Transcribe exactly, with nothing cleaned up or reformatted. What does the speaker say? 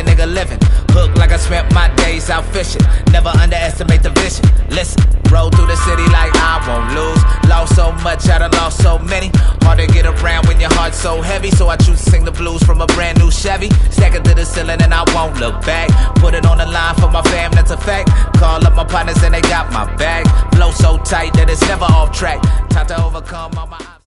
a nigga living. Hooked like I spent my days out fishing. Never underestimate the vision. Listen, roll through the city like I won't lose. Lost so much, I done lost so many. Hard to get around when your heart's so heavy. So I choose to sing the blues from a brand new Chevy. Second to the ceiling and I won't look back. Put it on the line for my fam, that's a fact. Call up my partners and they got my bag. Flow so tight that it's never off track. Time to overcome all my